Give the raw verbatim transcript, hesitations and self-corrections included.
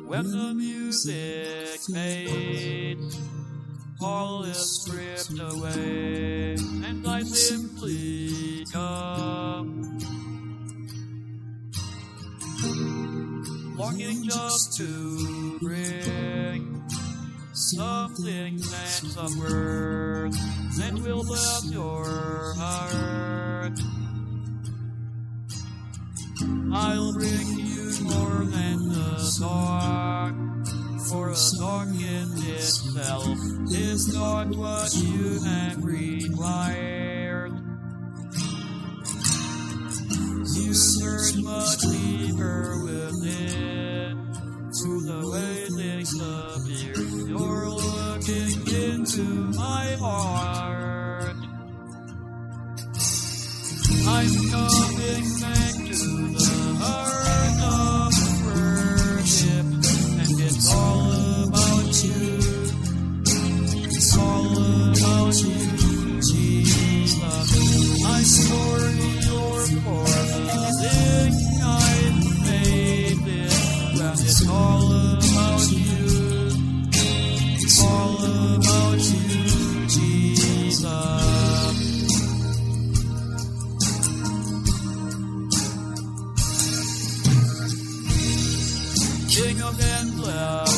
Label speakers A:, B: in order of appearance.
A: When the music fades, all is stripped away, and I simply come, longing just to bring something that's of worth that will bless your heart. I'll bring you more than a song, for a song in itself is not what you have required. You search much deeper within, through the way things appear. You're looking into my heart. I'm coming back to the heart of worship, and it's all about you. It's all about you, Jesus. I'm sorry for the thing I've made it, when it's all about you. It's all about you, Jesus. King of endless